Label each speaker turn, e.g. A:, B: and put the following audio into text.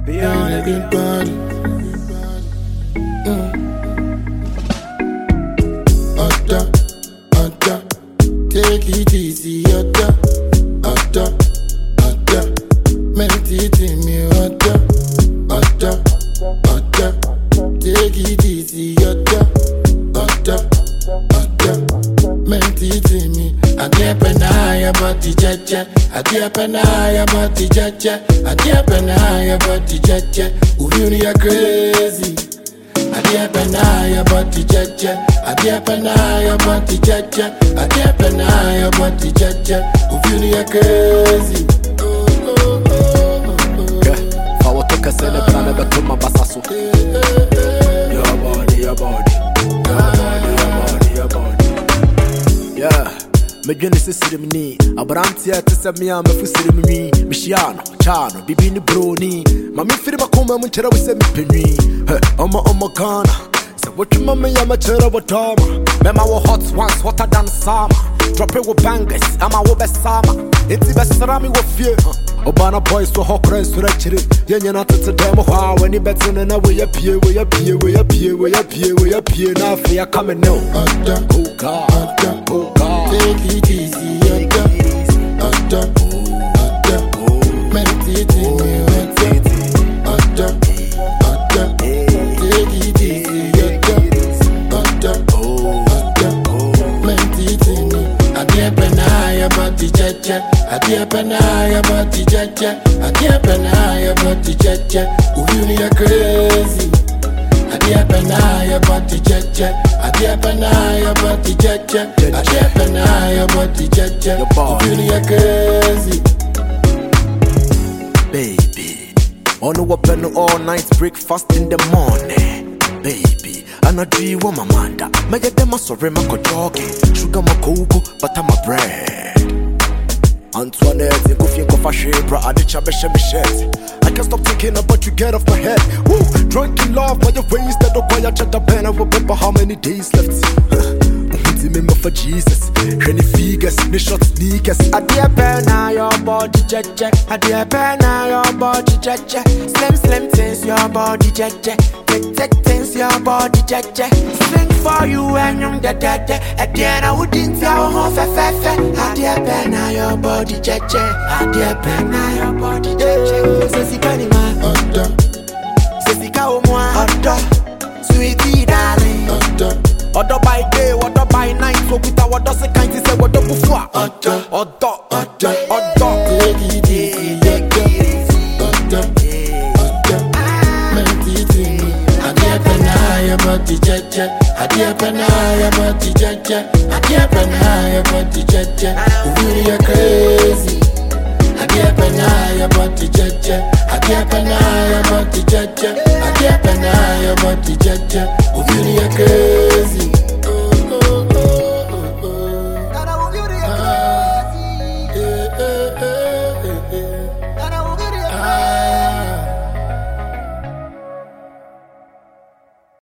A: Beyond a good body. Take it easy, Otta. Meditate me, Otta. Take it easy, Otta. Meditate me. I get penaya, but the judge. I get penaya, but the judge. I get penaya, but the judge. You are crazy. I get penaya, but the judge. I get penaya, but the judge. I get penaya, but the judge. You are crazy.
B: I will take a celebration to my basasu. Your body, your body. Your body. Yeah. Me dwene se siremni abrantia te se me am fu siremni mishiano chano bibi ni broni ma me firi makoma mu nkyera we se me penwi omo kana se wotuma me ya ma kyera wotama me ma wo hot ones hotter than summer drop it with bangers ama wo be sama enti be srami wo fie Obana boys to hawk race to that chiri. Yenya to them how when you better than we appear. Now fear coming now. Oh God,
A: take it easy, Otta. Meditate me, Otta. Take it easy, Otta. Meditate me. I get penaya, but the judge. I get penaya, but the judge. I get penaya, but the judge. You are crazy. I get penaya, but the judge. I get penaya, but the judge. I get penaya, but the judge. You are crazy.
B: Baby, on the weapon all night breakfast in the morning. Baby, and I do want my manda. My dem sorry, my jogging. Sugar my cocoa, but I'm a bread. Antoinette, you go think of a shape, bro. I did I can't stop thinking about you, get off my head. Woo, drunk in love by your ways that don't quite chat up and I remember how many days left. Remember for Jesus, any figures, the short sneakers. I dear pen now your body check. I dear pen now your body check. Slim things your body check. Take things your body check. Sing for you and you're dead. At the end I wouldn't tell how I dear pen now your body check. I dear pen now your body check. Says Kanima, says Kaumwa, sweetie darling. Order by day, order by night. So with our does a kind of say what the buffa.
A: Take it easy, Otta. Meditate me. I get penaya, but the judge. I get penaya, but the judge. I get penaya, but the judge. You are crazy. I get penaya, but the judge. I get penaya, but the judge. I get penaya, but the judge. You are crazy.